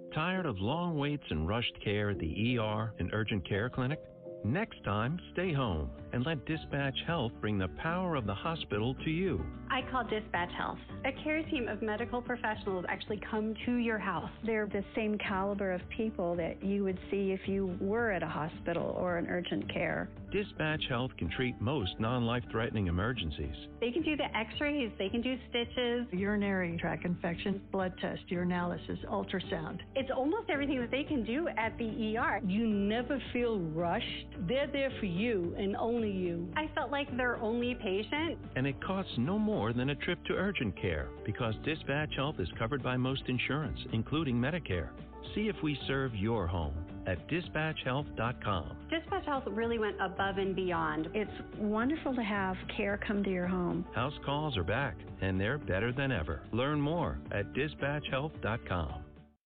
Tired of long waits and rushed care at the ER and urgent care clinic? Next time, stay home and let Dispatch Health bring the power of the hospital to you. I call Dispatch Health. A care team of medical professionals actually come to your house. They're the same caliber of people that you would see if you were at a hospital or an urgent care. Dispatch Health can treat most non-life-threatening emergencies. They can do the x-rays, they can do stitches, urinary tract infection, blood test, urinalysis, ultrasound. It's almost everything that they can do at the ER. You never feel rushed. They're there for you and only you. I felt like their only patient. And it costs no more than a trip to urgent care because Dispatch Health is covered by most insurance, including Medicare. See if we serve your home at dispatchhealth.com. Dispatch Health really went above and beyond. It's wonderful to have care come to your home. House calls are back, and they're better than ever. Learn more at dispatchhealth.com.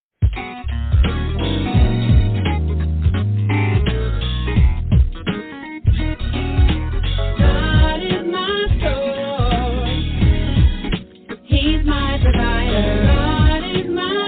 God is my source. He's my provider. God is my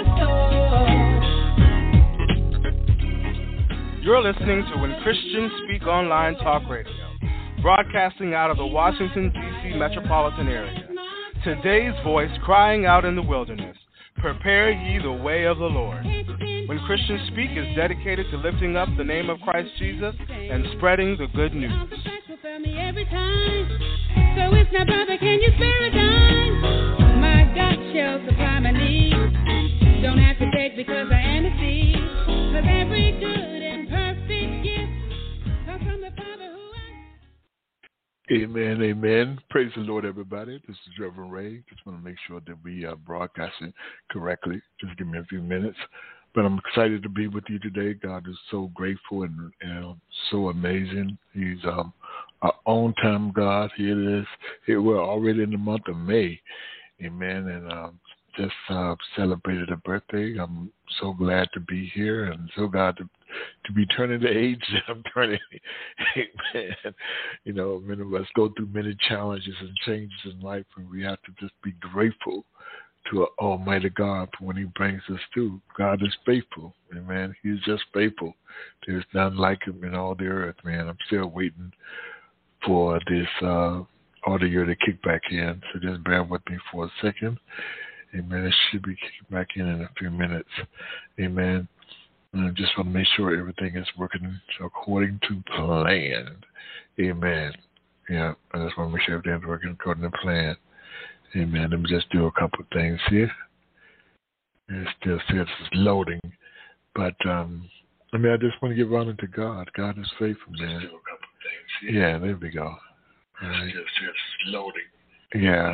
source. You're listening to When Christians Speak Online Talk Radio, broadcasting out of the Washington, D.C. metropolitan area. Today's voice crying out in the wilderness, prepare ye the way of the Lord. When Christians Speak is dedicated to lifting up the name of Christ Jesus and spreading the good news. Every time. So it's not, brother, can you spare a dime? My God shall supply my needs. Don't have to beg because I am a seed. 'Cause every good and perfect gift comes from the Father who I... Amen, amen. Praise the Lord, everybody. This is Reverend Ray. Just want to make sure that we are broadcasting correctly. Just give me a few minutes. But I'm excited to be with you today. God is so grateful and so amazing. He's our on-time God. Here it is. Here we're already in the month of May. Amen. And just celebrated a birthday. I'm so glad to be here and so glad to be turning the age that I'm turning. Amen. You know, many of us go through many challenges and changes in life, and we have to just be grateful to Almighty God for when He brings us through. God is faithful. Amen. He's just faithful. There's none like Him in all the earth, man. I'm still waiting for this audio to kick back in, so just bear with me for a second. Amen. It should be kicking back in a few minutes. Amen. And I just want to make sure everything is working according to plan. Amen. Yeah, I just want to make sure everything's working according to plan. Amen. Let me just do a couple of things here. It still says it's loading. But, I just want to give honor to God. God is faithful, man. Just do a couple of things here. Yeah, there we go. Right. It still says it's loading. Yeah.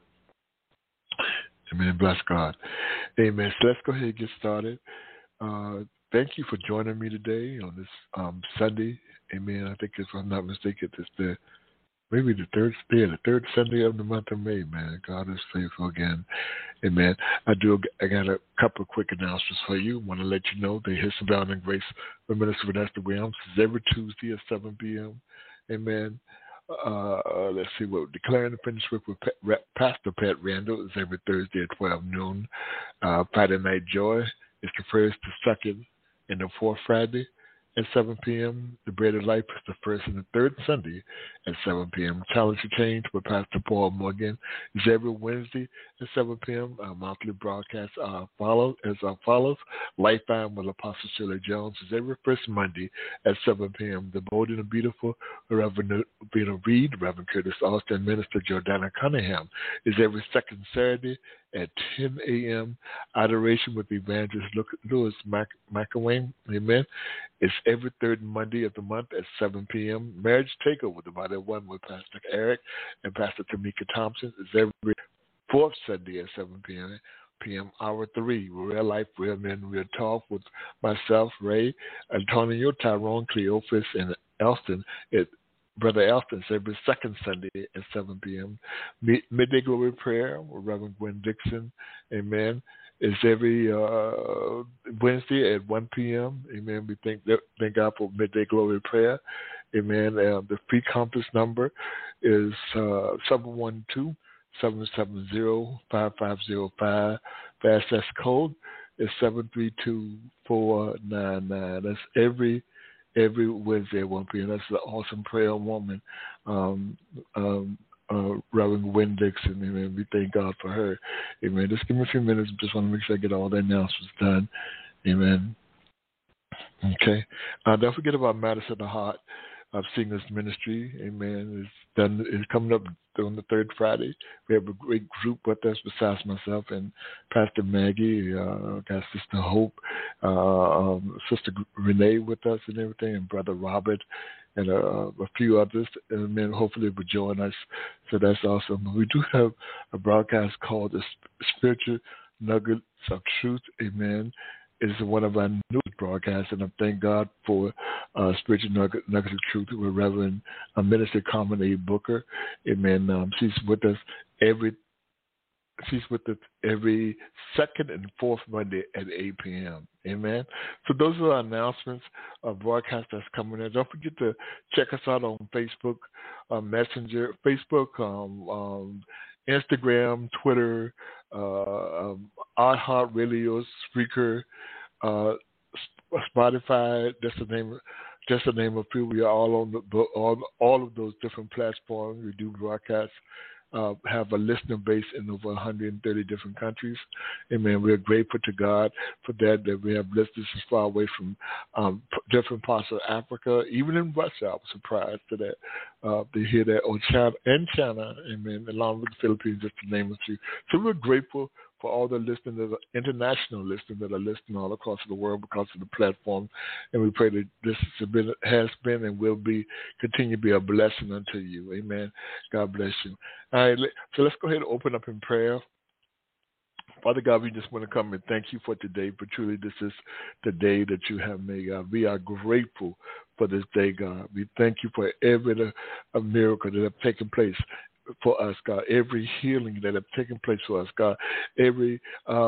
Amen. Bless God. Amen. So let's go ahead and get started. Thank you for joining me today on this Sunday. Amen. I think, if I'm not mistaken, it's maybe the third Sunday of the month of May, man. God is faithful again. Amen. I got a couple of quick announcements for you. I want to let you know that His Abounding Grace with Minister Vanessa Williams is every Tuesday at 7 p.m. Amen. Let's see what Declaring the Finished Work with Pastor Pat Randall is every Thursday at 12 noon. Friday Night Joy is the first, the second, and the fourth Friday at 7 p.m. The Bread of Life is the first and the third Sunday at 7 p.m. Challenge to Change with Pastor Paul Morgan is every Wednesday at 7 p.m. Our monthly broadcast follows. Lifeline with Apostle Shirley Jones is every first Monday at 7 p.m. The Bold and the Beautiful, Reverend Vina Reed, Reverend Curtis Austin, Minister Jordana Cunningham is every second Saturday at 10 a.m. Adoration with Evangelist Louis McElwain, amen. It's every third Monday of the month at 7 p.m. Marriage Takeover, the Body of One with Pastor Eric and Pastor Tamika Thompson is every fourth Sunday at 7 p.m. Hour 3, Real Life, Real Men, Real Talk with myself, Ray, Antonio, Tyrone, Cleophas, and Elston. Brother Elston's every second Sunday at 7 p.m. Midday Glory Prayer with Reverend Gwen Dixon, amen. It's every Wednesday at 1 p.m. Amen. We thank God for Midday Glory Prayer. Amen. The free compass number is 712-770-5505. The access code is 732-499. That's every Wednesday at 1 p.m. That's the awesome prayer woman, Reverend Wynn Dixon. Amen. We thank God for her. Amen. Just give me a few minutes. Just want to make sure I get all the announcements done. Amen. Okay. Don't forget about Matters of the Heart of Singers Ministry. Amen. It's coming up on the third Friday. We have a great group with us besides myself and Pastor Maggie. Got Sister Hope, Sister Renee with us and everything, and Brother Robert, and a few others. And then hopefully will join us. So that's awesome. We do have a broadcast called the Spiritual Nuggets of Truth. Amen. It's one of our newest broadcasts, and I thank God for Spiritual Nuggets of Truth with Reverend Minister Carmen A. Booker. Amen. She's with us every second and fourth Monday at 8 p.m. Amen. So those are our announcements of broadcast that's coming in. Don't forget to check us out on Facebook, Messenger, Instagram, Twitter, iHeartRadio, Spreaker, Spotify. Just to name a few. We are all on all of those different platforms. We do broadcasts. Have a listener base in over 130 different countries. Amen. We're grateful to God for that we have listeners as far away from different parts of Africa, even in Russia. I was surprised to that. To hear that, or China, amen, along with the Philippines, just to name a few. So we're grateful for all the listeners, international listeners that are listening all across the world because of the platform. And we pray that this has been and will continue to be a blessing unto you. Amen. God bless you. All right, so let's go ahead and open up in prayer. Father God, we just want to come and thank you for today, for truly this is the day that you have made, God. We are grateful for this day, God. We thank you for every miracle that have taken place for us, God. Every healing that have taken place for us, God. Every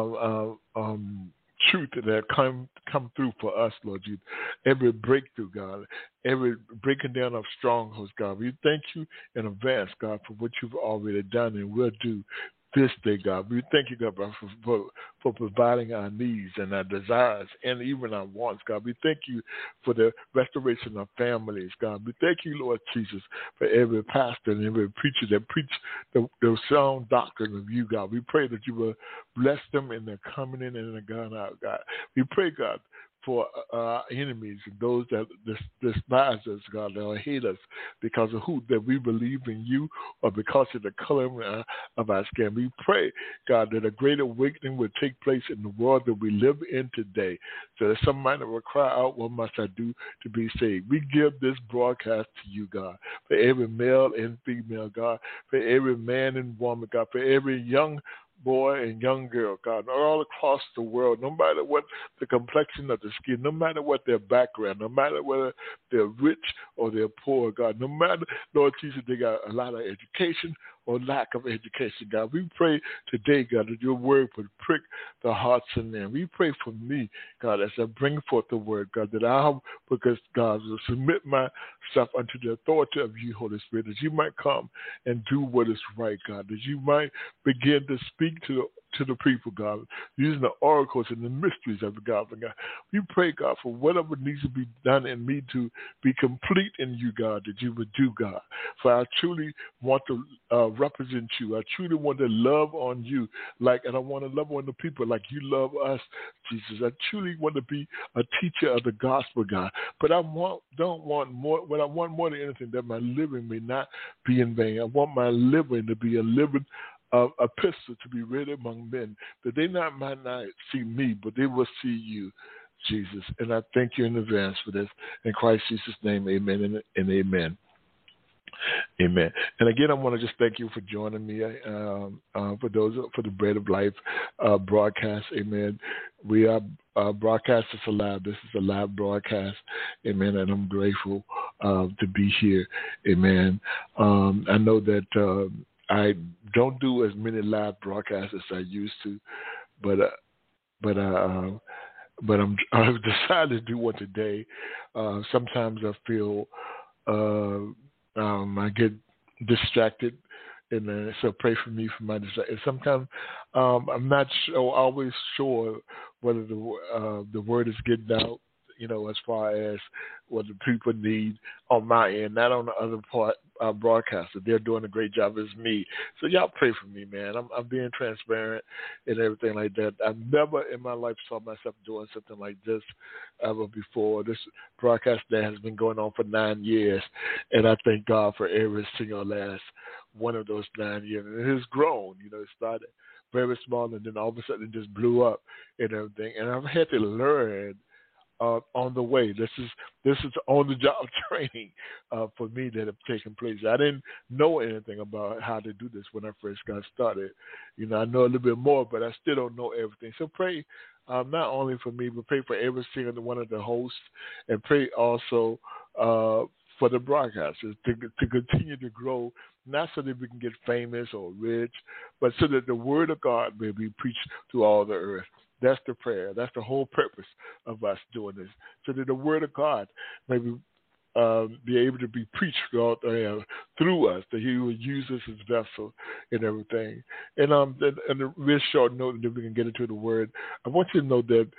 truth that have come through for us, Lord Jesus. Every breakthrough, God. Every breaking down of strongholds, God. We thank you in advance, God, for what you've already done and will do this day, God. We thank you, God, for providing our needs and our desires and even our wants, God. We thank you for the restoration of families, God. We thank you, Lord Jesus, for every pastor and every preacher that preach the sound doctrine of you, God. We pray that you will bless them in their coming in and their going out, God. We pray, God, for our enemies and those that despise us, God, that hate us because of that we believe in you or because of the color of our skin. We pray, God, that a great awakening will take place in the world that we live in today, so that somebody will cry out, what must I do to be saved? We give this broadcast to you, God, for every male and female, God, for every man and woman, God, for every young boy and young girl, God, all across the world, no matter what the complexion of the skin, no matter what their background, no matter whether they're rich or they're poor, God, no matter, Lord Jesus, they got a lot of education or lack of education, God. We pray today, God, that your word would prick the hearts in them. We pray for me, God, as I bring forth the word, God, that because God, will submit myself unto the authority of you, Holy Spirit, that you might come and do what is right, God, that you might begin to speak to the people, God, using the oracles and the mysteries of the God. We pray, God, for whatever needs to be done in me to be complete in you, God, that you would do, God. For I truly want to represent you. I truly want to love on you, and I want to love on the people like you love us, Jesus. I truly want to be a teacher of the gospel, God. But I want more than anything, that my living may not be in vain. I want my living to be a living epistle to be read among men, that they might not see me, but they will see you, Jesus. And I thank you in advance for this. In Christ Jesus' name, amen and amen. Amen. And again, I want to just thank you for joining me for the Bread of Life broadcast. Amen. We are broadcasters alive. This is a live broadcast. Amen. And I'm grateful to be here. Amen. I know that I don't do as many live broadcasts as I used to, but I've decided to do one today. Sometimes I feel I get distracted And so pray for me for my desire. Sometimes I'm not always sure whether the word is getting out, as far as what the people need on my end, not on the other part broadcaster. They're doing a great job as me. So y'all pray for me, man. I'm being transparent and everything like that. I never in my life saw myself doing something like this ever before. This broadcast that has been going on for 9 years, and I thank God for every single last one of those 9 years. And it has grown. It started very small, and then all of a sudden it just blew up and everything. And I've had to learn on the way. This is on-the-job training for me that have taken place. I didn't know anything about how to do this when I first got started. I know a little bit more, but I still don't know everything. So pray not only for me, but pray for every single one of the hosts, and pray also for the broadcasters to continue to grow, not so that we can get famous or rich, but so that the word of God may be preached to all the earth. That's the prayer. That's the whole purpose of us doing this, so that the word of God may be able to be preached through us, that He will use us as vessel and everything. And a real short note, that we can get into the word. I want you to know that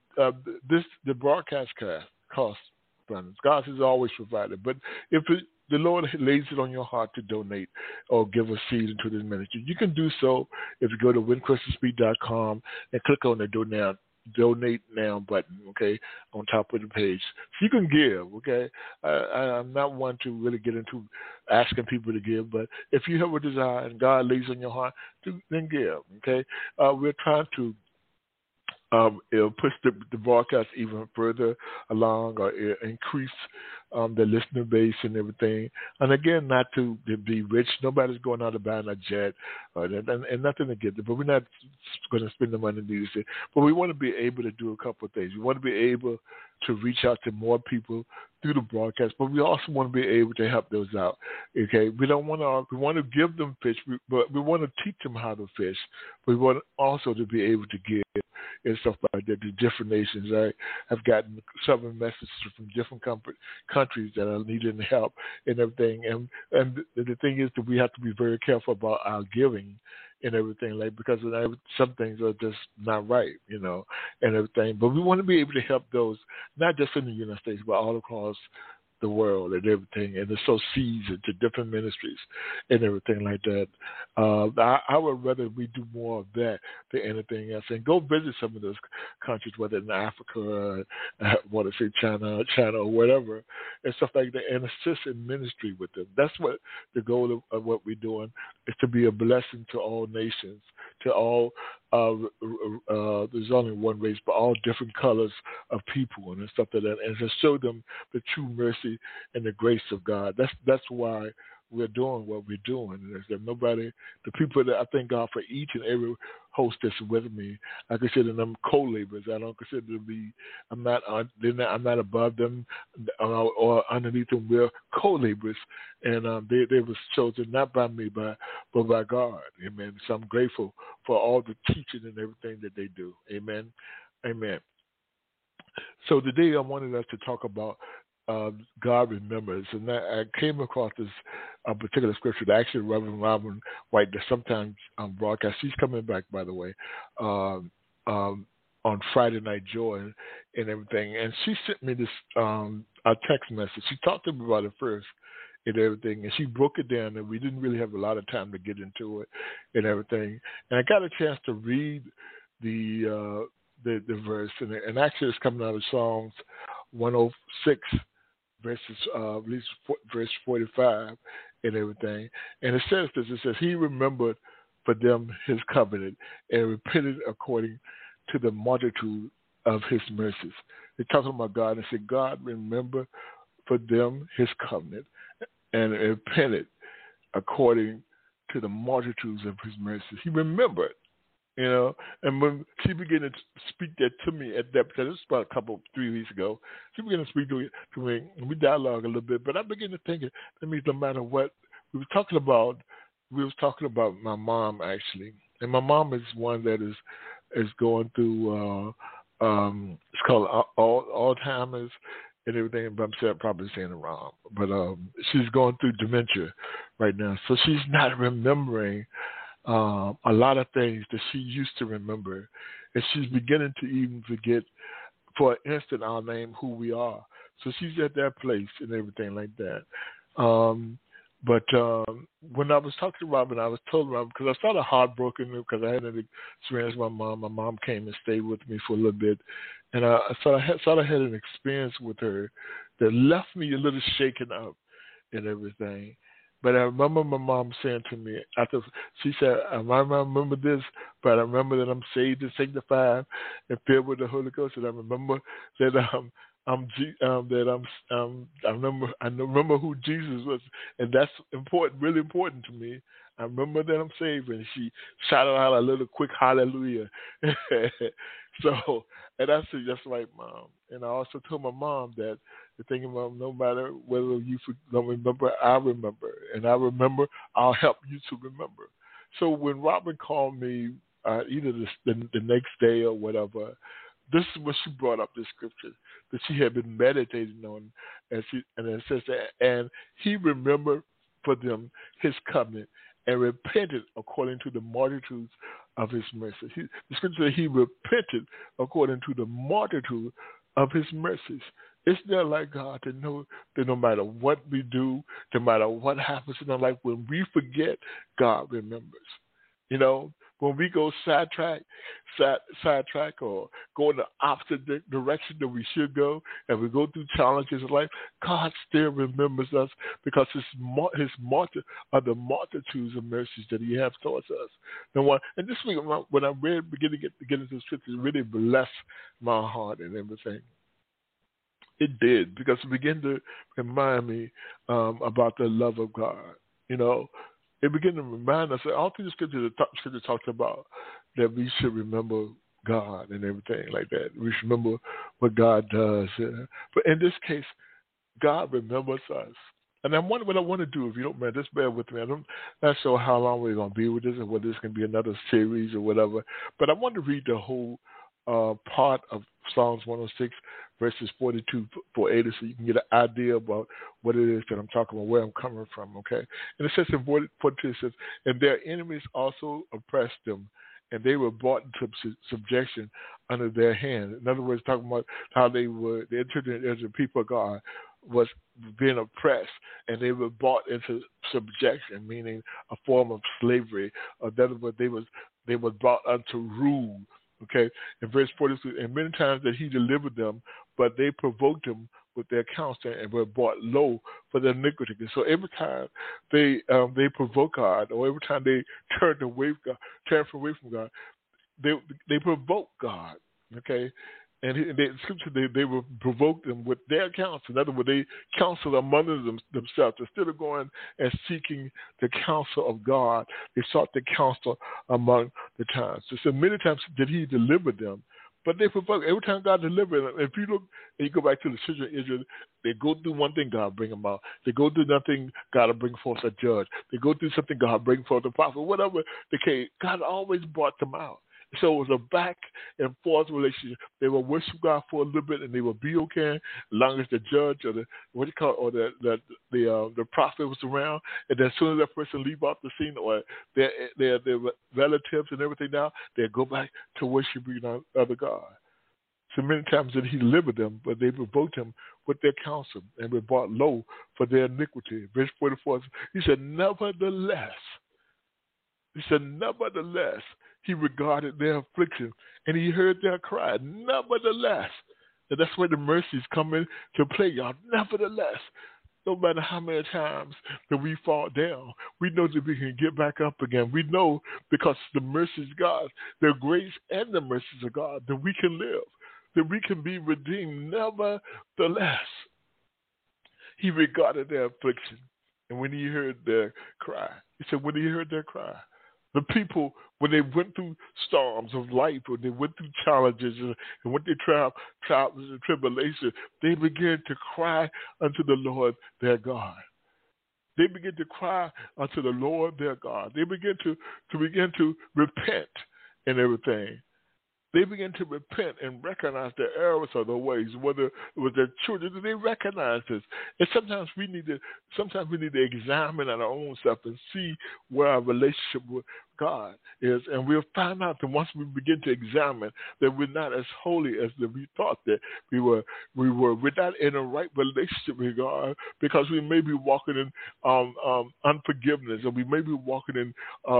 the broadcast costs funds. God has always provided, but if the Lord lays it on your heart to donate or give a seed into this ministry, you can do so if you go to WhenChristianspeak.com and click on the donate now button, okay, on top of the page. So you can give, okay. I'm not one to really get into asking people to give, but if you have a desire and God lays on your heart, then give, okay. We're trying to it'll push the broadcast even further along, or increase the listener base and everything. And again, not to be rich. Nobody's going out to buying a jet, and nothing to get there. But we're not going to spend the money to do this. But we want to be able to do a couple of things. We want to be able to reach out to more people through the broadcast, but we also want to be able to help those out. Okay, we want to give them fish, but we want to teach them how to fish. We want also to be able to give and stuff like that to different nations. I have gotten several messages from different countries that are needing help and everything. And the thing is that we have to be very careful about our giving and everything, because some things are just not right, and everything. But we want to be able to help those, not just in the United States, but all across the world and everything, and to sow seeds into different ministries and everything like that. I would rather we do more of that than anything else, and go visit some of those countries, whether in Africa or China or whatever, and stuff like that, and assist in ministry with them. That's what the goal of what we're doing is, to be a blessing to all nations, to all. There's only one race, but all different colors of people and stuff like that, and to show them the true mercy and the grace of God. That's why we're doing what we're doing. There's the people that I thank God for each and every host that's with me. I consider them co-laborers. I don't consider them I'm not above them or underneath them. We're co-laborers, and they were chosen not by me, but by God. Amen. So I'm grateful for all the teaching and everything that they do. Amen. Amen. So today I wanted us to talk about God remembers, and I came across this particular scripture that actually Reverend Robin White, that sometimes broadcast. She's coming back, by the way, on Friday Night Joy and everything. And she sent me this a text message. She talked to me about it first and everything, and she broke it down, and we didn't really have a lot of time to get into it and everything. And I got a chance to read the verse, and actually it's coming out of Psalms 106. Verse 45 and everything. And it says this, it says, He remembered for them His covenant and repented according to the multitude of His mercies. They're talking about God and said, God remembered for them His covenant and repented according to the multitudes of His mercies. He remembered. And when she began to speak that to me at that, because this was about 3 weeks ago, she began to speak to me, and we dialogued a little bit, but I began to think that means no matter what, we was talking about my mom, actually. And my mom is one that is going through, it's called Alzheimer's, and everything, but I'm probably saying it wrong. But she's going through dementia right now, so she's not remembering a lot of things that she used to remember, and she's beginning to even forget, for an instant, our name, who we are. So she's at that place and everything like that. But when I was talking to Robin, I was told Robin, because I started heartbroken because I had an experience with my mom. My mom came and stayed with me for a little bit. And I had an experience with her that left me a little shaken up and everything. But I remember my mom saying to me, after she said, I remember this, but I remember that I'm saved and sanctified and filled with the Holy Ghost. And I remember that I remember who Jesus was, and that's important, really important to me. I remember that I'm saved, and she shouted out a little quick hallelujah. So, and I said, that's right, Mom. And I also told my mom that the thing about no matter whether you don't remember, I remember, and I remember, I'll help you to remember. So when Robin called me, either the next day or whatever, this is what she brought up, the scripture that she had been meditating on, and it says that, and he remembered for them his covenant and repented according to the multitudes of his mercy. The scripture says he repented according to the multitude of his mercies. It's not like God to know that no matter what we do, no matter what happens in our life, when we forget, God remembers. You know, when we go sidetrack or go in the opposite direction that we should go, and we go through challenges in life, God still remembers us because the multitudes of mercies that he has towards us. And this week, when I began to get into the scripture, it really blessed my heart and everything. It did, because it began to remind me about the love of God. You know, it began to remind us that all through the scripture talks about that we should remember God and everything like that. We should remember what God does. But in this case, God remembers us. And I wonder what I want to do, if you don't mind, just bear with me. I'm not sure how long we're going to be with this and whether this can be another series or whatever. But I want to read the whole part of Psalms 106, verses 42 for 80, so you can get an idea about what it is that I'm talking about, where I'm coming from, okay? And it says in 42, it says, and their enemies also oppressed them, and they were brought into subjection under their hand. In other words, talking about how they entered as a people of God, was being oppressed, and they were brought into subjection, meaning a form of slavery. Or that was they were brought unto rule. Okay, in verse 42, and many times that he delivered them, but they provoked him with their counsel and were brought low for their iniquity. So every time they provoke God, or every time they turn away from God, they provoke God. Okay, and in Scripture they will provoke them with their counsel. In other words, they counsel among themselves. Instead of going and seeking the counsel of God, they sought the counsel among the times. So many times did he deliver them, but they provoke. Every time God delivered them, if you look and you go back to the children of Israel, they go through one thing, God bring them out. They go through nothing, God will bring forth a judge. They go through something, God bring forth a prophet. Whatever the case, God always brought them out. So it was a back and forth relationship. They will worship God for a little bit, and they will be okay as long as the judge or the prophet was around. And then as soon as that person leave off the scene, or their relatives and everything now, they go back to worshiping other God. So many times that he delivered them, but they provoked him with their counsel and were brought low for their iniquity. Verse 44, he said, nevertheless, he regarded their affliction, and he heard their cry. Nevertheless, and that's where the mercies come in to play, y'all. Nevertheless, no matter how many times that we fall down, we know that we can get back up again. We know, because the mercies of God, the grace and the mercies of God, that we can live, that we can be redeemed. Nevertheless, he regarded their affliction, and when he heard their cry, he said, when he heard their cry, the people, when they went through storms of life, when they went through challenges and went through trials and tribulation, they began to cry unto the Lord their God. They began to cry unto the Lord their God. They began to repent and everything. they begin to repent and recognize their errors or their ways, whether it was their children, they recognize this. And sometimes we need to examine our own self and see where our relationship with God is, and we'll find out that once we begin to examine that we're not as holy as we thought that we were. We're not in a right relationship with God because we may be walking in unforgiveness, or we may be walking in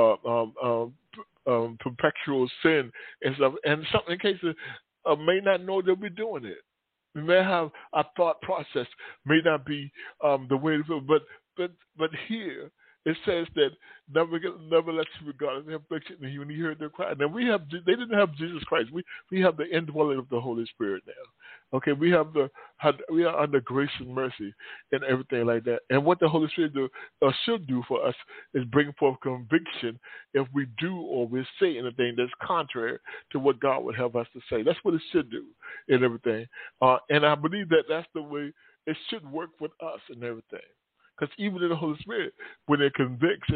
perpetual sin and stuff. And in cases may not know that we're doing it. We may have our thought process may not be the way to feel, but here. It says that never let you regard the affliction when you heard their cry. Now they didn't have Jesus Christ. We have the indwelling of the Holy Spirit now. Okay, we are under grace and mercy and everything like that. And what the Holy Spirit should do for us is bring forth conviction if we do or we say anything that's contrary to what God would have us to say. That's what it should do and everything. And I believe that that's the way it should work with us and everything. Because even in the Holy Spirit, when it convicts,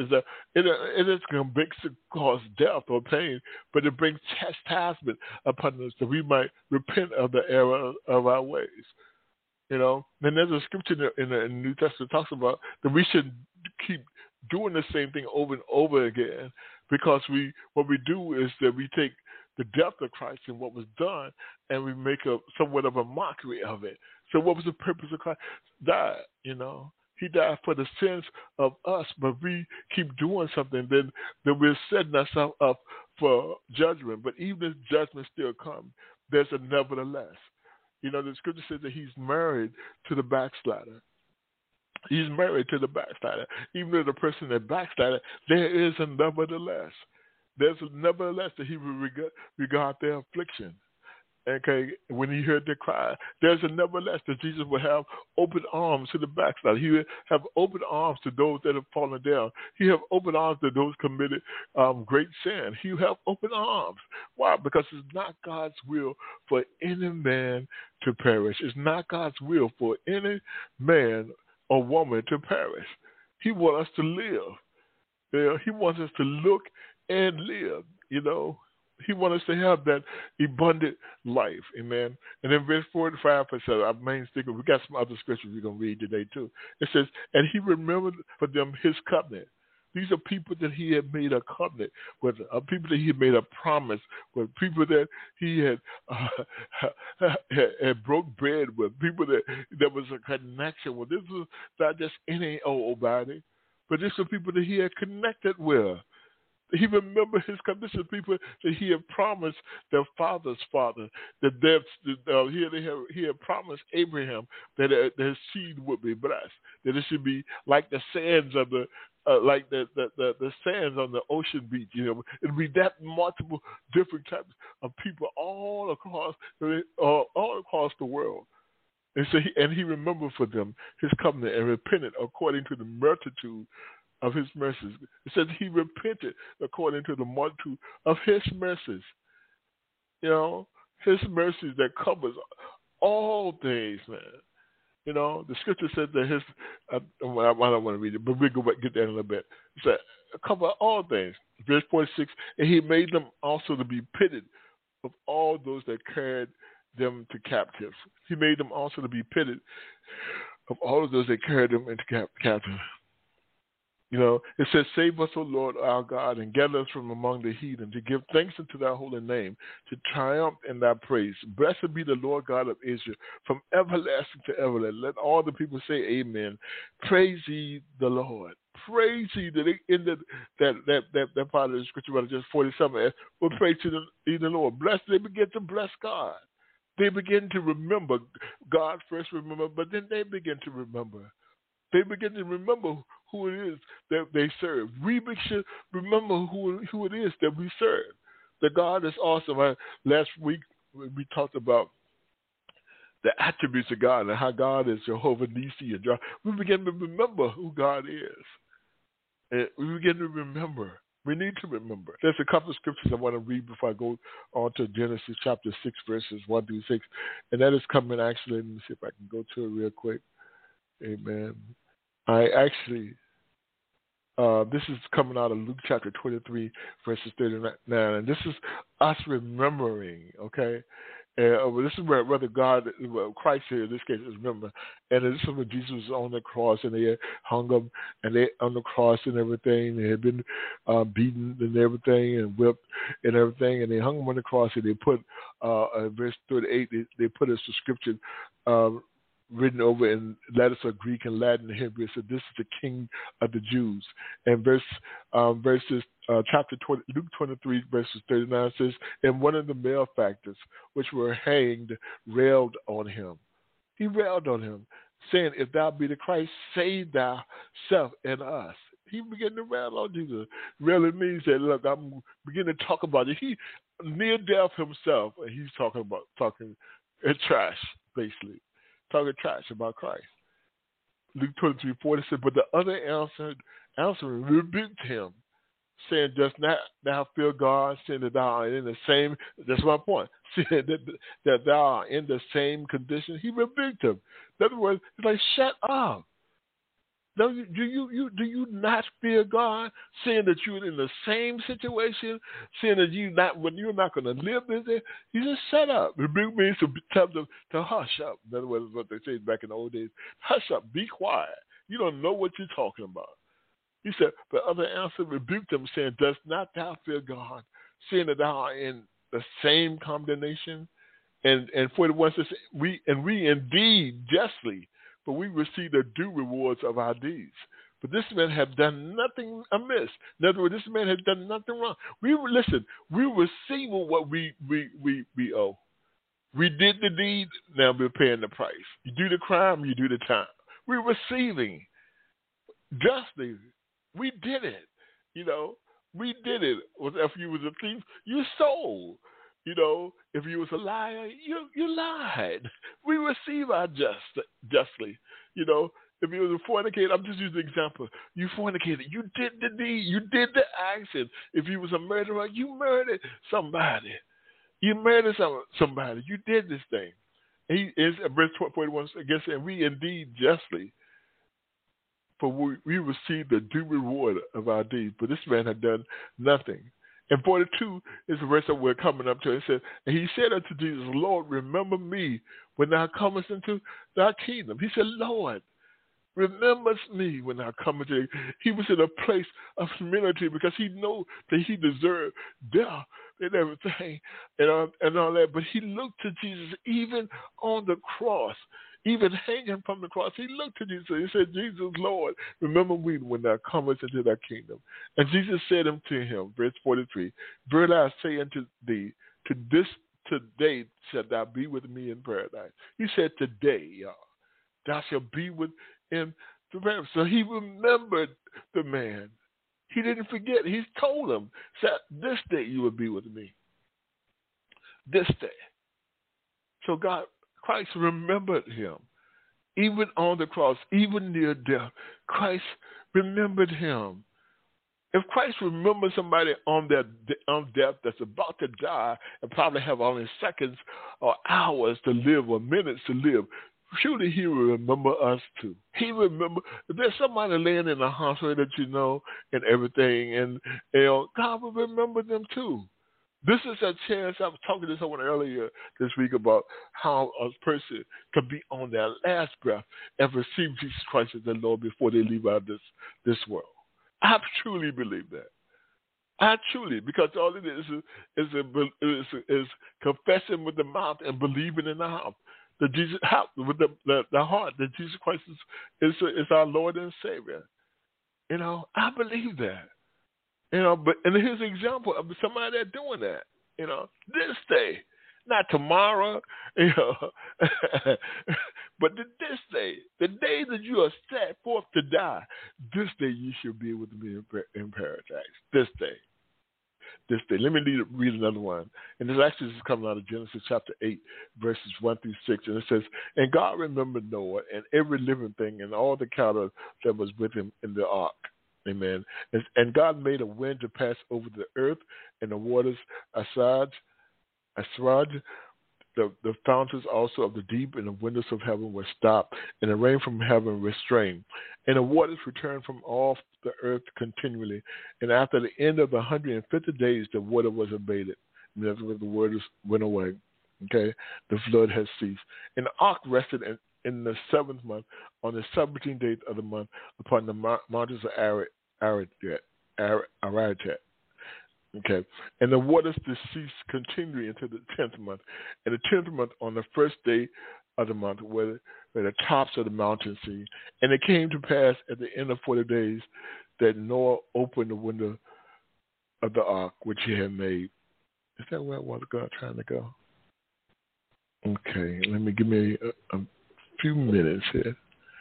it convicts to cause death or pain, but it brings chastisement upon us that we might repent of the error of our ways. You know, and there's a scripture in the New Testament that talks about that we should keep doing the same thing over and over again, because what we do is that we take the death of Christ and what was done, and we make somewhat of a mockery of it. So what was the purpose of Christ? Died, you know. He died for the sins of us, but we keep doing something, then we're setting ourselves up for judgment. But even if judgment still comes, there's a nevertheless. You know, the scripture says that he's married to the backslider. He's married to the backslider. Even though the person that backslided, there is a nevertheless. There's a nevertheless that he will regard their affliction. Okay, when he heard their cry, there's a nevertheless that Jesus would have open arms to the backslider. He would have open arms to those that have fallen down. He have open arms to those committed great sin. He have open arms. Why? Because it's not God's will for any man to perish. It's not God's will for any man or woman to perish. He wants us to live. You know, he wants us to look and live, you know. He wants us to have that abundant life, amen. And then verse 45, our main sticker, we got some other scriptures we're going to read today too. It says, and he remembered for them his covenant. These are people that he had made a covenant with, people that he had made a promise with, people that he had broke bread with, people that was a connection with. This was not just any old body, but these are people that he had connected with. He remembered his condition, people that he had promised their father's father, that he had promised Abraham that his seed would be blessed, that it should be like the sands of the sands on the ocean beach. You know, it'd be that multiple different types of people all across the world. And so he remembered for them his covenant and repented according to the multitude of his mercies. It says he repented according to the multitude of his mercies. You know, his mercies that covers all things, man. You know, the scripture says that his, I don't want to read it, but we'll go back, get that in a little bit. It said, cover all things. Verse 46, and he made them also to be pitied of all those that carried them to captives. He made them also to be pitied of all of those that carried them into captivity. You know, it says, save us, O Lord, our God, and gather us from among the heathen, to give thanks unto thy holy name, to triumph in thy praise. Blessed be the Lord God of Israel, from everlasting to everlasting. Let all the people say amen. Praise ye the Lord. Praise ye that part of the scripture, just 47, will praise to the Lord. Bless, they begin to bless God. They begin to remember. God first remember, but then they begin to remember. They begin to remember who it is that they serve. We should remember who it is that we serve. That God is awesome. Last week we talked about the attributes of God and how God is Jehovah Nissi. We begin to remember who God is. And we begin to remember. We need to remember. There's a couple of scriptures I want to read before I go on to Genesis chapter 6, verses 1 through 6. And that is coming actually. Let me see if I can go to it real quick. Amen. I actually This is coming out of Luke chapter 23, verses 39. And this is us remembering, okay? This is where Christ here in this case is remember. And this is when Jesus was on the cross and they had hung him and they on the cross and everything. They had been beaten and everything and whipped and everything. And they hung him on the cross and they put, verse 38, they put a subscription written over in letters of Greek and Latin and Hebrew. It said, "This is the King of the Jews." And chapter 20, Luke 23, verses 39 says, "And one of the malefactors which were hanged railed on him." He railed on him, saying, "If thou be the Christ, save thyself and us." He began to rail on Jesus. Railing means that, look, I'm beginning to talk about it. He near death himself, and he's talking trash, basically. Talking trash about Christ. Luke 23:40 said, "But the other answering rebuked him, saying, Dost not thou fear God, seeing that thou art in the same," that's my point, seeing that thou art in the same condition. He rebuked him. In other words, he's like, shut up. Do you not fear God, seeing that you're in the same situation, seeing that you're not going to live this day? He just shut up. Rebuke means to tell them to hush up. In other words, what they said back in the old days, hush up, be quiet. You don't know what you're talking about. He said, but other answer rebuked him, saying, "Dost not thou fear God, seeing that thou art in the same condemnation?" And 41 says, we indeed justly, for we receive the due rewards of our deeds. But this man had done nothing amiss. In other words, this man had done nothing wrong. We receive what we owe. We did the deed, now we're paying the price. You do the crime, you do the time. We're receiving justly. We did it. We did it. If you was a thief, you stole. If you was a liar, you lied. We receive our justly. If you was a fornicator, I'm just using an example. You fornicated. You did the deed. You did the action. If you was a murderer, you murdered somebody. You murdered somebody. You did this thing. He is verse 41 against, and we indeed justly, for we received the due reward of our deeds. But this man had done nothing. And 42 is the verse that we're coming up to. It says, "And he said unto Jesus, Lord, remember me when thou comest into thy kingdom." He said, Lord, remember me when thou comest into. He was in a place of humility because he knew that he deserved death and everything and all that. But he looked to Jesus even on the cross. Even hanging from the cross, he looked to Jesus. He said, "Jesus, Lord, remember me when thou comest into thy kingdom." And Jesus said unto him, verse 43, "Verily I say unto thee, today shalt thou be with me in paradise." He said, today, y'all, thou shalt be with him in paradise. So he remembered the man. He didn't forget. He told him, said, "This day you will be with me." This day. So Christ remembered him, even on the cross, even near death. Christ remembered him. If Christ remembers somebody on death that's about to die and probably have only seconds or hours to live or minutes to live, surely he will remember us too. He remember if there's somebody laying in a hospital that and everything, and God will remember them too. This is a chance. I was talking to someone earlier this week about how a person can be on their last breath and receive Jesus Christ as their Lord before they leave out this world. I truly believe that. Because all it is confessing with the mouth and believing in the heart that Jesus, with the heart that Jesus Christ is our Lord and Savior. I believe that. But here's an example of somebody that's doing that. This day, not tomorrow. But this day, the day that you are set forth to die, this day you shall be with me in paradise. This day. Let me read another one. And this actually is coming out of Genesis chapter 8, verses 1 through 6. And it says, "And God remembered Noah and every living thing and all the cattle that was with him in the ark." Amen. And God made a wind to pass over the earth and the waters assuaged The fountains also of the deep and the windows of heaven were stopped, and the rain from heaven restrained, and the waters returned from off the earth continually. And after the end of 150 days, the water was abated. And that's when the waters went away. Okay, the flood has ceased. And the ark rested in the 7th month, on the 17th day of the month, upon the mountains of Ararat. Okay, and the waters ceased continually until the 10th month. And the 10th month, on the first day of the month, were the tops of the mountains seen. And it came to pass at the end of 40 days that Noah opened the window of the ark which he had made. Is that where I was trying to go? Okay, give me a few minutes here.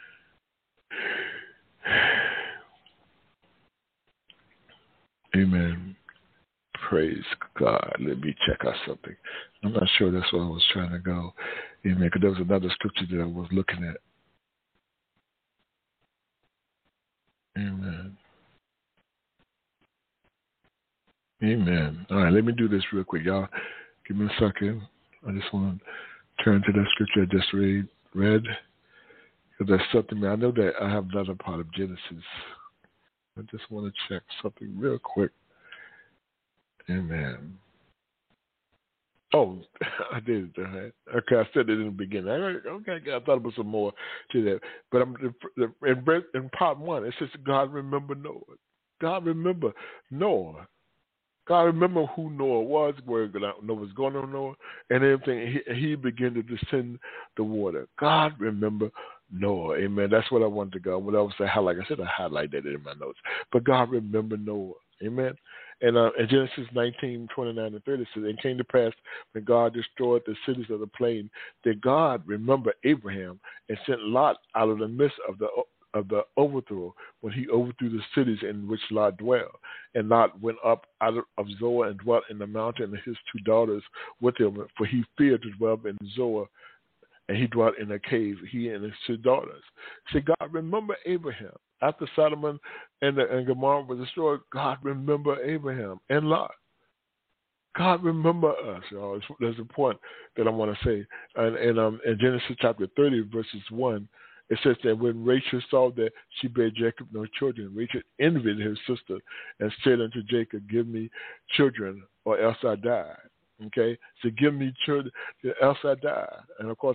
Amen. Praise God. Let me check out something. I'm not sure that's where I was trying to go. Amen. Because there was another scripture that I was looking at. Amen. Amen. All right, let me do this real quick. Y'all, give me a second. I just want to turn to that scripture I just read. Because that's something, I know that I have another part of Genesis. I just want to check something real quick. Amen. Oh, I did it. Right? Okay, I said it in the beginning. Okay, I thought there was some more to that. But in part 1, it says, God remember Noah. God remember Noah. God remember who Noah was, where Noah was going on Noah, and everything. He began to descend the water. God remember Noah. Amen. That's what I wanted to go. When I was saying highlight, I said I highlighted it in my notes. But God remember Noah. Amen. And in Genesis 19, 29 and 30, it says, it came to pass when God destroyed the cities of the plain, that God remembered Abraham and sent Lot out of the midst of the overthrow, when he overthrew the cities in which Lot dwelled. And Lot went up out of Zoar and dwelt in the mountain, and his 2 daughters with him, for he feared to dwell in Zoar, and he dwelt in a cave, he and his 2 daughters. See, God remember Abraham. After Sodom and Gomorrah was destroyed, God remember Abraham and Lot. God remember us, y'all. There's a point that I want to say. And in Genesis chapter 30, verses 1, it says that when Rachel saw that she bare Jacob no children, Rachel envied her sister and said unto Jacob, give me children or else I die. Okay? So give me children else I die. And of course,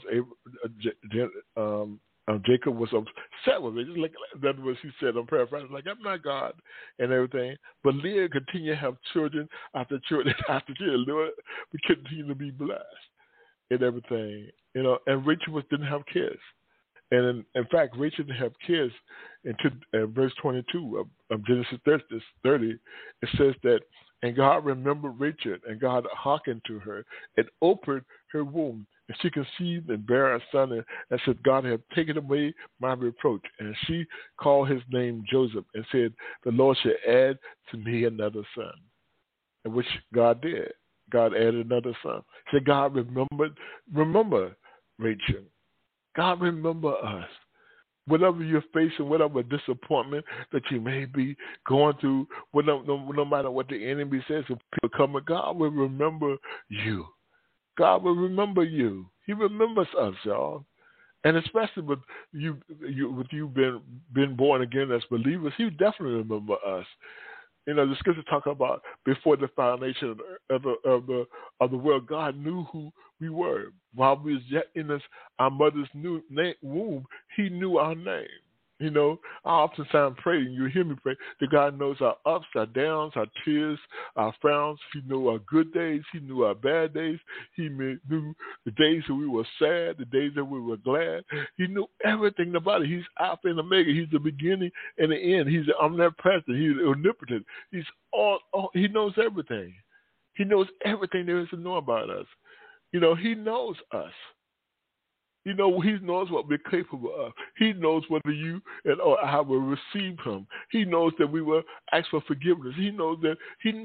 Jacob was upset with it. Just like that's what she said. I'm paraphrasing. Like, I'm not God and everything. But Leah continued to have children after children after children. We continue to be blessed and everything. And Rachel didn't have kids. And in fact, Rachel didn't have kids until verse 22 of Genesis 30. It says that, and God remembered Rachel, and God hearkened to her and opened her womb. And she conceived and bare a son, and said, God hath taken away my reproach. And she called his name Joseph, and said, the Lord shall add to me another son. And which God did. God added another son. So God remember Rachel. God remember us. Whatever you're facing, whatever disappointment that you may be going through, no matter what the enemy says, if people come, God will remember you. God will remember you. He remembers us, y'all. And especially with you been born again as believers, He definitely remember us. The scripture talk about before the foundation of the world, God knew who we were. While we was yet in our mother's womb, He knew our name. I oftentimes pray, and you hear me pray, that God knows our ups, our downs, our tears, our frowns. He knew our good days. He knew our bad days. He knew the days that we were sad, the days that we were glad. He knew everything about it. He's Alpha and Omega. He's the beginning and the end. He's omnipresent. He's omnipotent. He's all. He knows everything. He knows everything there is to know about us. He knows us. He knows what we're capable of. He knows whether you and I will receive Him. He knows that we will ask for forgiveness. He knows that.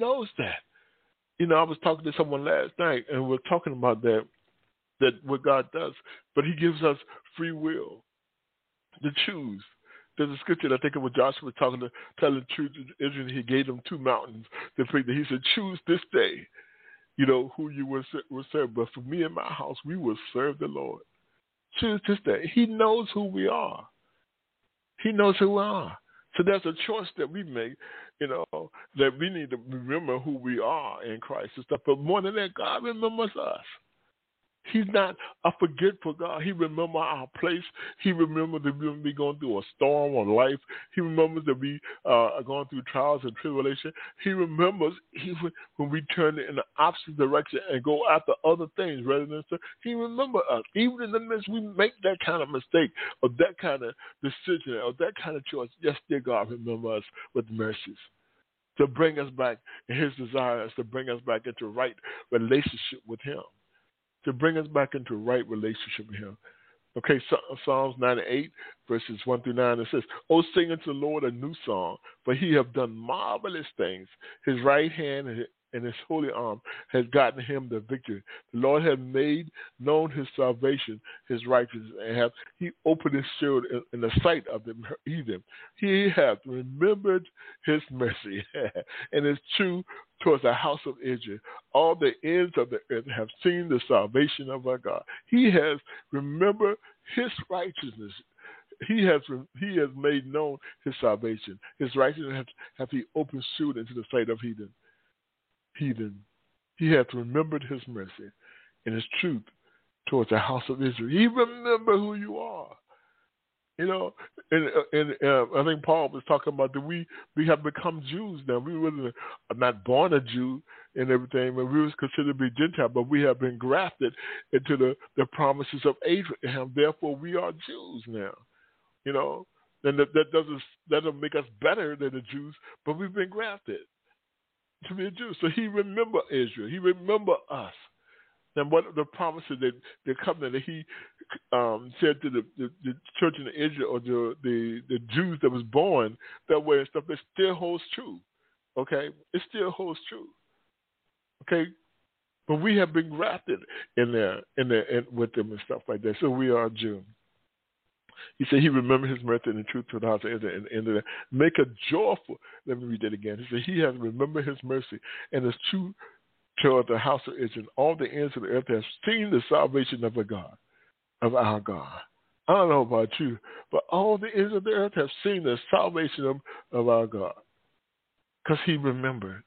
I was talking to someone last night, and we're talking about that what God does. But He gives us free will to choose. There's a scripture, I think it was Joshua telling the truth to Israel. He gave them 2 mountains to pray. He said, choose this day. who you will serve. But for me and my house, we will serve the Lord. Choose this day. He knows who we are. He knows who we are. So there's a choice that we make, that we need to remember who we are in Christ and stuff. But more than that, God remembers us. He's not a forgetful God. He remembers our place. He remembers that we may be going through a storm of life. He remembers that we are going through trials and tribulation. He remembers even when we turn in the opposite direction and go after other things rather than serve. He remembers us. Even in the midst we make that kind of mistake or that kind of decision or that kind of choice, yes, dear God, remember us with mercies. To bring us back, and his desire is to bring us back into right relationship with him. To bring us back into right relationship with him. Okay, Psalms 98, verses 1 through 9, it says, "Oh, sing unto the Lord a new song, for he hath done marvelous things. His right hand and his holy arm has gotten him the victory. The Lord hath made known his salvation, his righteousness, and hath he opened his shield in the sight of the heathen. He hath remembered his mercy and his truth towards the house of Israel. All the ends of the earth have seen the salvation of our God. He has remembered his righteousness. He has made known his salvation. His righteousness hath he opened shield into the sight of heathen. He hath remembered his mercy and his truth towards the house of Israel." He remember who you are. And I think Paul was talking about that we have become Jews now. We were not born a Jew and everything, but we was considered to be Gentile, but we have been grafted into the promises of Abraham. Therefore, we are Jews now. And that doesn't make us better than the Jews, but we've been grafted to be a Jew. So he remember Israel. He remember us. And what the promises that the covenant that he said to the church in Israel or the Jews that was born that way and stuff, that still holds true. Okay? It still holds true. Okay? But we have been grafted in there with them and stuff like that. So we are Jews. He said he remembered his mercy and the truth to the house of Israel. And make a joyful. Let me read that again. He said he has remembered his mercy and his truth toward the house of Israel. All the ends of the earth have seen the salvation of our God. I don't know about you, but all the ends of the earth have seen the salvation of our God. Because he remembered.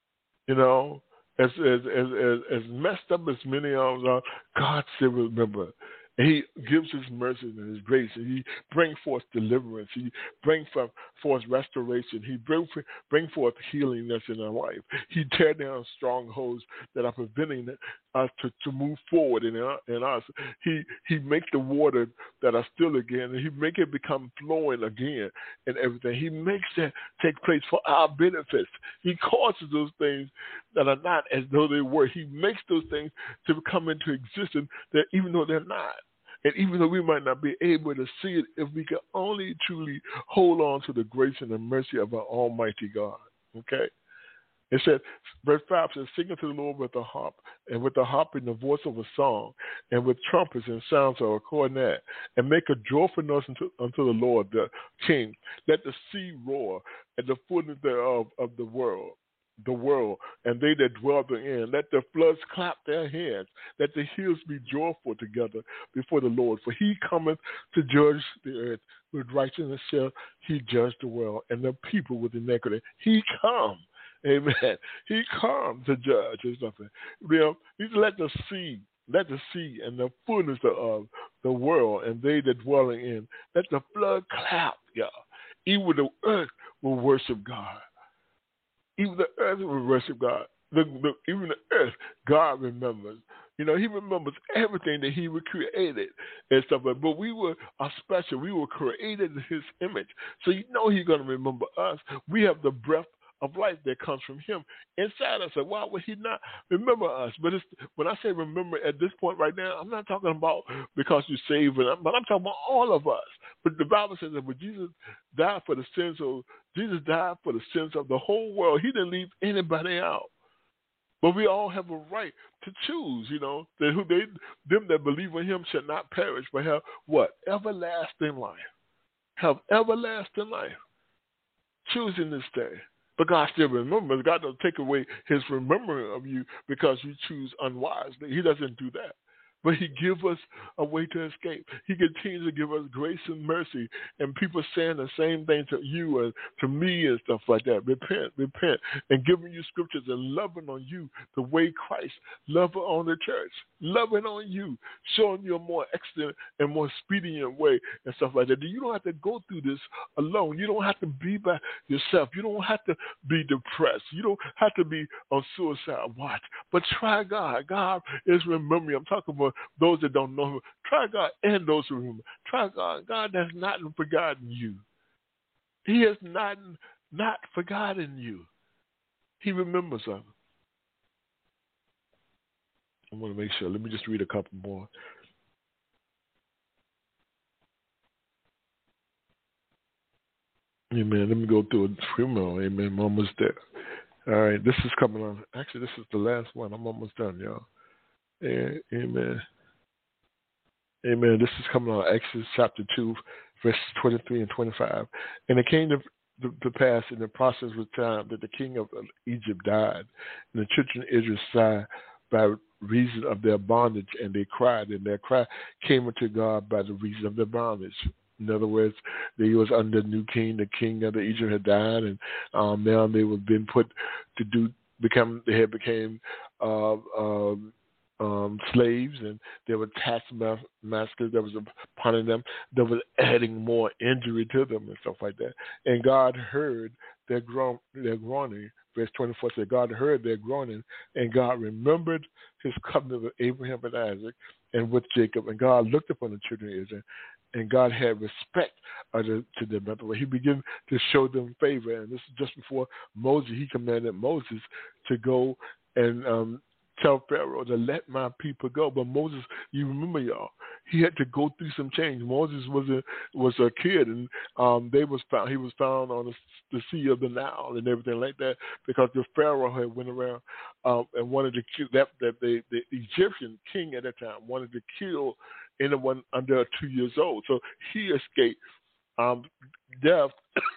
As messed up as many of us are, God still remember. And he gives his mercy and his grace. And he brings forth deliverance. He brings forth restoration. He brings forth healing that's in our life. He tears down strongholds that are preventing us to move forward in us. He makes the water that are still again, and he make it become flowing again and everything. He makes that take place for our benefits. He causes those things that are not as though they were. He makes those things to come into existence that even though they're not. And even though we might not be able to see it, if we can only truly hold on to the grace and the mercy of our Almighty God. Okay? It said, verse 5 says, "Sing unto the Lord with the harp, and with the harp in the voice of a song, and with trumpets and sounds of a cornet, and make a joyful noise unto the Lord, the King. Let the sea roar, and the fullness thereof of the world, and they that dwell therein. Let the floods clap their hands. Let the hills be joyful together before the Lord. For he cometh to judge the earth. With righteousness shall he judge the world, and the people with iniquity. He come." Amen. He comes to judge or something. He said, let the sea and the fullness of the world, and they that dwell in. Let the flood clap, y'all. Even the earth will worship God. Even the earth will worship God. Even the earth, God remembers. He remembers everything that he created and stuff. But we are special. We were created in his image. So he's going to remember us. We have the breath of life that comes from him inside us. So why would he not remember us? But when I say remember at this point right now, I'm not talking about because you saved, but I'm talking about all of us. But the Bible says that when Jesus died for the sins of the whole world, he didn't leave anybody out. But we all have a right to choose, that them that believe in him shall not perish, but have what? Everlasting life. Have everlasting life. Choosing this day. But God still remembers. God doesn't take away his remembering of you because you choose unwisely. He doesn't do that. But he gives us a way to escape. He continues to give us grace and mercy. And people saying the same thing to you and to me and stuff like that. Repent, repent. And giving you scriptures and loving on you the way Christ loved on the church. Loving on you. Showing you a more excellent and more expedient way and stuff like that. You don't have to go through this alone. You don't have to be by yourself. You don't have to be depressed. You don't have to be on suicide watch. But try God. God is remembering. I'm talking about those that don't know him. Try God and those who remember. Try God. God has not forgotten you. He has not forgotten you. He remembers us. I want to make sure. Let me just read a couple more. Amen. Let me go through a few more. Amen. I'm almost there. All right. This is coming on. Actually, this is the last one. I'm almost done, y'all. Amen. Amen. This is coming on Exodus chapter 2, verses 23 and 25. And it came to pass in the process of time that the king of Egypt died, and the children of Israel sighed by reason of their bondage, and they cried, and their cry came unto God by the reason of their bondage. In other words, they was under the new king. The king of Egypt had died, and now they were being put to became slaves, and there were taskmasters that was upon them that was adding more injury to them and stuff like that. And God heard their groaning. Verse 24 said, God heard their groaning, and God remembered his covenant with Abraham and Isaac and with Jacob. And God looked upon the children of Israel, and God had respect to them. He began to show them favor. And this is just before Moses. He commanded Moses to go and tell Pharaoh to let my people go. But Moses, you remember, y'all, he had to go through some change. Moses was a kid, and he was found on the Sea of the Nile and everything like that, because the Pharaoh had went around and wanted to kill the Egyptian king at that time wanted to kill anyone under 2 years old. So he escaped death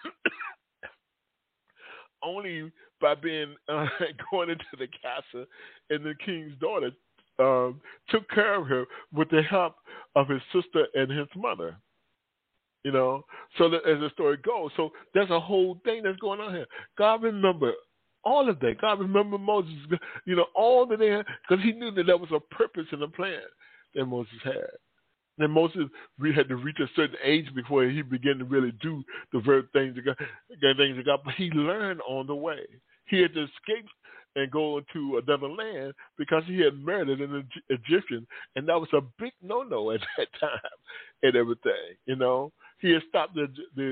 only by being going into the castle, and the king's daughter took care of her with the help of his sister and his mother. You know, so that, as the story goes, so there's a whole thing that's going on here. God remembered all of that. God remembered Moses, you know, all that they had, because he knew that there was a purpose and a plan that Moses had. And Moses had to reach a certain age before he began to really do the very things that God. But he learned on the way. He had to escape and go into another land because he had married an Egyptian, and that was a big no-no at that time and everything. You know, he had stopped the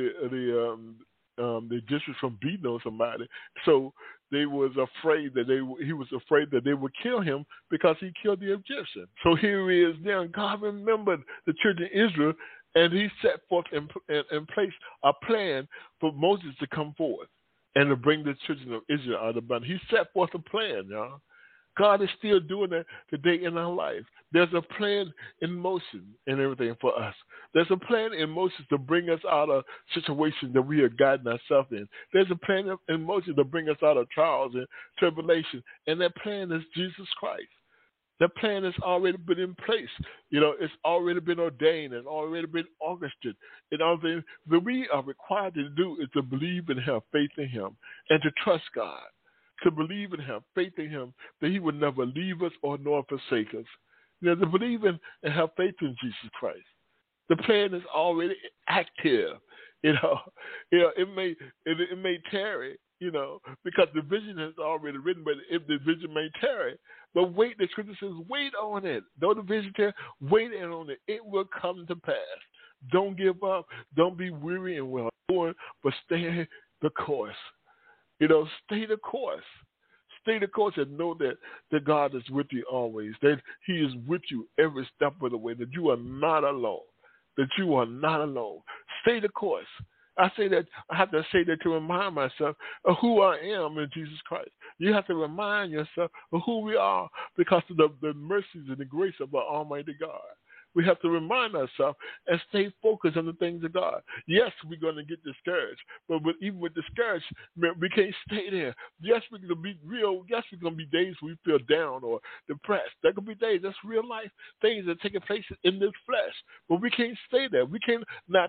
Egyptians from beating on somebody, so he was afraid that they would kill him because he killed the Egyptian. So here he is now. God remembered the children of Israel, and he set forth and placed a plan for Moses to come forth and to bring the children of Israel out of bondage. He set forth a plan, y'all. God is still doing that today in our life. There's a plan in motion and everything for us. There's a plan in motion to bring us out of situations that we have gotten ourselves in. There's a plan in motion to bring us out of trials and tribulation, and that plan is Jesus Christ. That plan has already been in place. You know, it's already been ordained. It's already been orchestrated. And all things that we are required to do is to believe and have faith in him and to trust God, to believe and have faith in him that he would never leave us or nor forsake us. You know, to believe in and have faith in Jesus Christ. The plan is already active. You know, it may tarry, you know, because the vision is already written, but if the vision may tarry, but wait, the scripture says, wait on it. Though the vision tarry, wait on it. It will come to pass. Don't give up. Don't be weary and well doing, but stay the course. You know, stay the course. Stay the course and know that God is with you always, that he is with you every step of the way, that you are not alone, that you are not alone. Stay the course. I have to say that to remind myself of who I am in Jesus Christ. You have to remind yourself of who we are because of the mercies and the grace of our Almighty God. we have to remind ourselves and stay focused on the things of God. Yes, we're going to get discouraged, but even with discouragement, we can't stay there. Yes, we're going to be real. Yes, we're going to be days where we feel down or depressed. There could be days. That's real life things that are taking place in this flesh, but we can't stay there. We cannot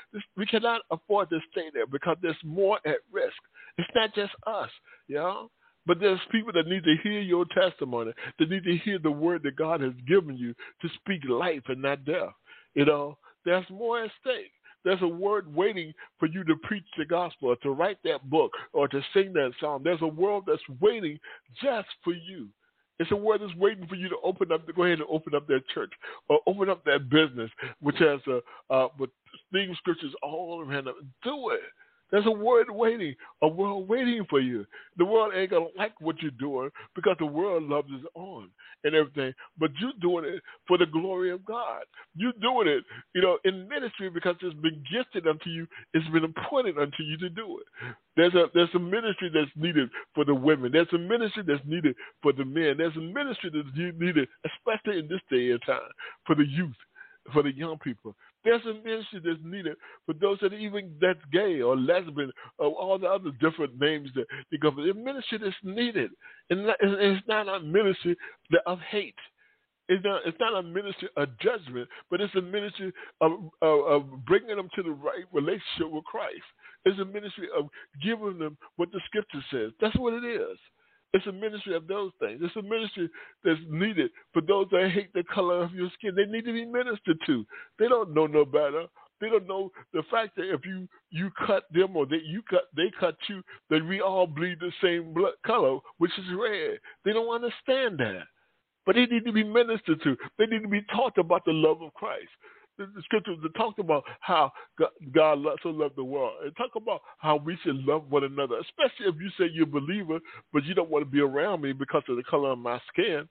afford to stay there because there's more at risk. It's not just us, but there's people that need to hear your testimony, that need to hear the word that God has given you to speak life and not death. There's more at stake. There's a word waiting for you to preach the gospel or to write that book or to sing that song. There's a world that's waiting just for you. It's a word that's waiting for you to go ahead and open up that church or open up that business, which has with theme scriptures all around it. Do it. There's a word waiting, a world waiting for you. The world ain't going to like what you're doing because the world loves its own and everything. But you're doing it for the glory of God. You're doing it, in ministry because it's been gifted unto you. It's been appointed unto you to do it. There's a ministry that's needed for the women. There's a ministry that's needed for the men. There's a ministry that's needed, especially in this day and time, for the youth, for the young people. There's a ministry that's needed for those that that's gay or lesbian or all the other different names that they go for. There's a ministry that's needed. And it's not a ministry of hate. It's not a ministry of judgment, but it's a ministry of bringing them to the right relationship with Christ. It's a ministry of giving them what the Scripture says. That's what it is. It's a ministry of those things. It's a ministry that's needed for those that hate the color of your skin. They need to be ministered to. They don't know no better. They don't know the fact that if you cut them or they cut you, that we all bleed the same blood color, which is red. They don't understand that. But they need to be ministered to. They need to be taught about the love of Christ. The scriptures that talk about how God so loved the world. And talk about how we should love one another, especially if you say you're a believer, but you don't want to be around me because of the color of my skin.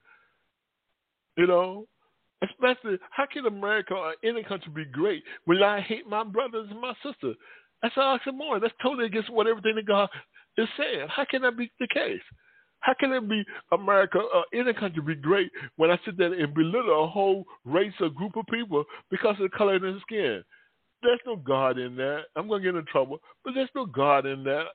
Especially, how can America or any country be great when I hate my brothers and my sisters? That's an oxymoron. That's totally against what everything that God is saying. How can that be the case? How can it be America or any country be great when I sit there and belittle a whole race or group of people because of the color of their skin? There's no God in that. I'm going to get in trouble, but there's no God in that.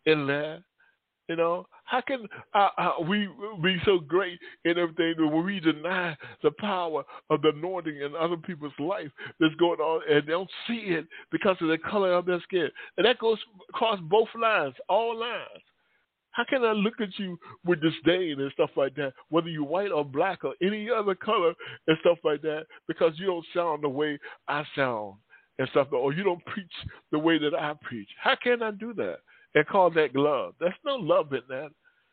How can we be so great in everything when we deny the power of the anointing in other people's life that's going on and they don't see it because of the color of their skin? And that goes across both lines, all lines. How can I look at you with disdain and stuff like that, whether you're white or black or any other color and stuff like that, because you don't sound the way I sound and stuff, or you don't preach the way that I preach? How can I do that and call that love? There's no love in that.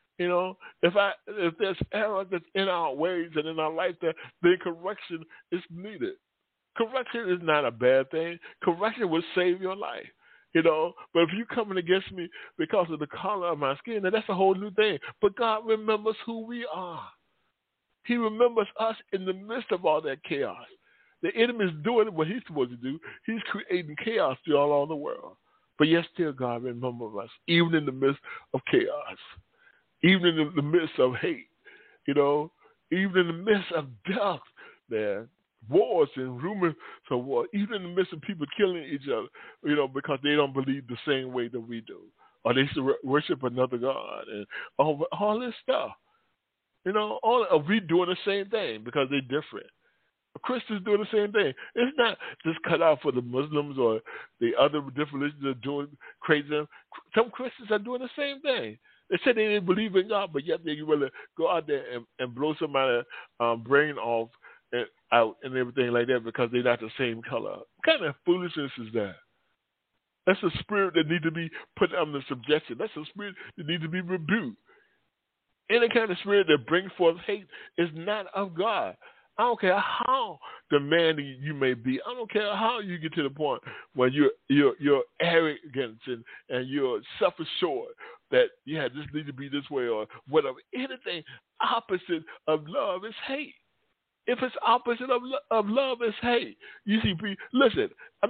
If there's error that's in our ways and in our life, then correction is needed. Correction is not a bad thing. Correction will save your life. But if you're coming against me because of the color of my skin, then that's a whole new thing. But God remembers who we are. He remembers us in the midst of all that chaos. The enemy is doing what he's supposed to do. He's creating chaos all over the world. But yet still God remembers us, even in the midst of chaos, even in the midst of hate, even in the midst of death there. Wars and rumors of war, even in the midst of people killing each other, because they don't believe the same way that we do, or they worship another God, and all this stuff. All of we doing the same thing because they're different. Christians doing the same thing. It's not just cut out for the Muslims or the other different religions that are doing crazy. Some Christians are doing the same thing. They say they didn't believe in God, but yet they really go out there and blow somebody's brain off and out and everything like that because they're not the same color. What kind of foolishness is that? That's a spirit that needs to be put under subjection. That's a spirit that needs to be rebuked. Any kind of spirit that brings forth hate is not of God. I don't care how demanding you may be. I don't care how you get to the point where you're arrogant and you're self-assured that, this needs to be this way or whatever. Anything opposite of love is hate. If it's opposite of love, it's hate. You see, listen, I'm not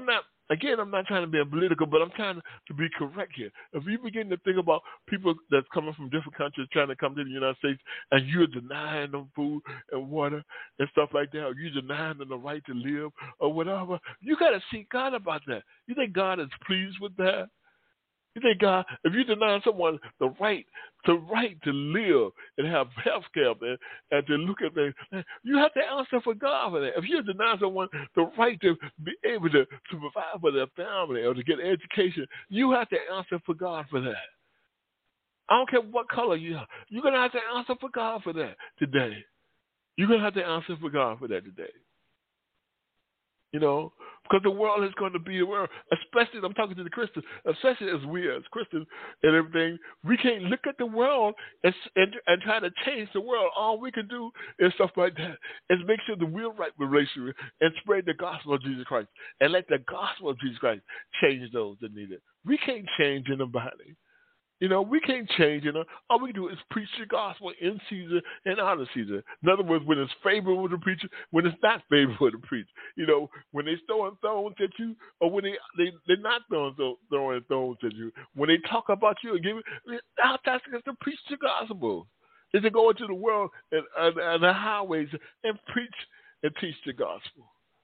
Again, I'm not trying to be political, but I'm trying to be correct here. If you begin to think about people that's coming from different countries trying to come to the United States, and you're denying them food and water and stuff like that, or you're denying them the right to live or whatever, you got to seek God about that. You think God is pleased with that? You think God, if you deny someone the right to live and have health care and to look at things, you have to answer for God for that. If you deny someone the right to be able to provide for their family or to get education, you have to answer for God for that. I don't care what color you are. You're going to have to answer for God for that today. You're going to have to answer for God for that today. You know, because the world is going to be the world, especially, I'm talking to the Christians, especially as we as Christians and everything, we can't look at the world and try to change the world. All we can do is stuff like that, is make sure that we're right with relationship and spread the gospel of Jesus Christ and let the gospel of Jesus Christ change those that need it. We can't change anybody. You know, we can't change it. All we can do is preach the gospel in season and out of season. In other words, when it's favorable to preach, when it's not favorable to preach. You know, when they're throwing thorns at you, or when they're not throwing thorns at you. When they talk about you and give it, our task is to preach the gospel. Is to go into the world and the highways and preach and teach the gospel.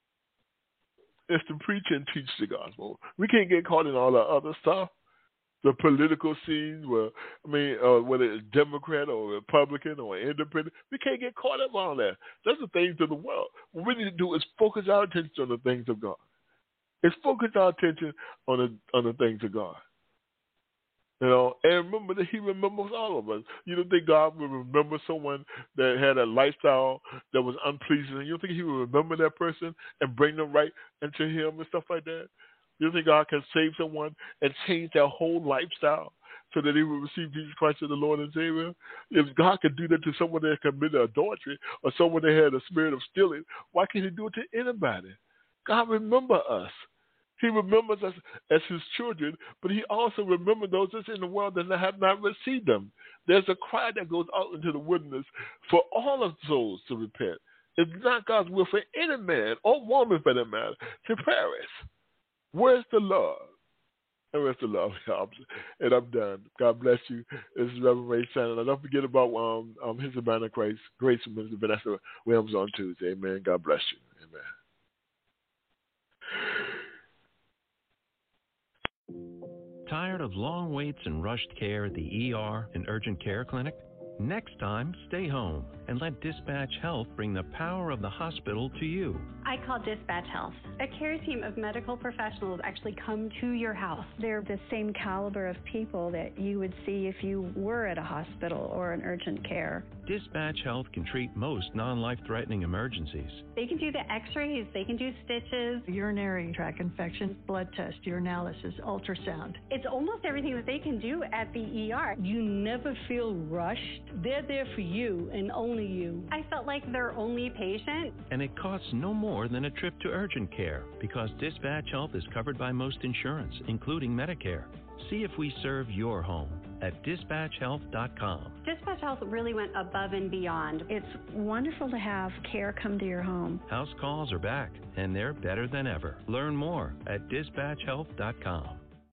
It's to preach and teach the gospel. We can't get caught in all the other stuff. The political scenes, whether it's Democrat or Republican or Independent, we can't get caught up on that. That's the things of the world. What we need to do is focus our attention on the things of God. It's focus our attention on the things of God. You know, and remember that He remembers all of us. You don't think God will remember someone that had a lifestyle that was unpleasing? You don't think He will remember that person and bring them right into Him and stuff like that? You think God can save someone and change their whole lifestyle so that they will receive Jesus Christ as the Lord and Savior? If God can do that to someone that committed adultery or someone that had a spirit of stealing, why can't He do it to anybody? God remembers us. He remembers us as His children, but He also remembers those that's in the world that have not received Him. There's a cry that goes out into the wilderness for all of souls to repent. It's not God's will for any man or woman, for that matter, to perish. Where's the love? And where's the love? And I'm done. God bless you. This is Reverend Ray Shannon. And don't forget about His Amount of Grace from Mr. Vanessa Williams on Tuesday. Amen. God bless you. Amen. Tired of long waits and rushed care at the ER and urgent care clinic? Next time, stay home and let Dispatch Health bring the power of the hospital to you. I call Dispatch Health. A care team of medical professionals actually come to your house. They're the same caliber of people that you would see if you were at a hospital or an urgent care. Dispatch Health can treat most non-life-threatening emergencies. They can do the x-rays, they can do stitches, urinary tract infections, blood test, urinalysis, ultrasound. It's almost everything that they can do at the ER. You never feel rushed. They're there for you and only you. I felt like their only patient. And it costs no more than a trip to urgent care because Dispatch Health is covered by most insurance, including Medicare. See if we serve your home at dispatchhealth.com. Dispatch Health really went above and beyond. It's wonderful to have care come to your home. House calls are back, and they're better than ever. Learn more at dispatchhealth.com.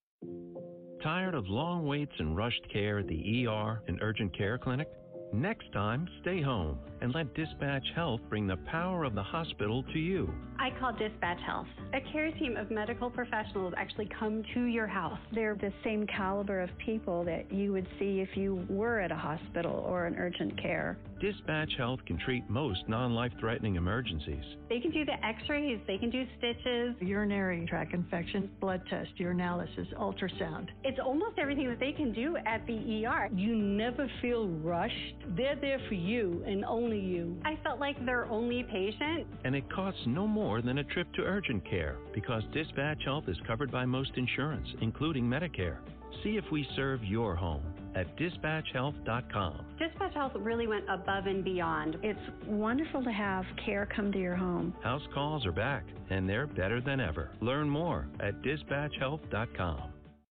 Tired of long waits and rushed care at the ER and urgent care clinic? Next time, stay home and let Dispatch Health bring the power of the hospital to you. I call Dispatch Health. A care team of medical professionals actually come to your house. They're the same caliber of people that you would see if you were at a hospital or an urgent care. Dispatch Health can treat most non-life-threatening emergencies. They can do the x-rays, they can do stitches, urinary tract infections, blood test, urinalysis, ultrasound. It's almost everything that they can do at the ER. You never feel rushed. They're there for you and only you. I felt like their only patient. And it costs no more than a trip to urgent care because Dispatch Health is covered by most insurance, including Medicare. See if we serve your home at dispatchhealth.com. Dispatch Health really went above and beyond. It's wonderful to have care come to your home. House calls are back, and they're better than ever. Learn more at dispatchhealth.com.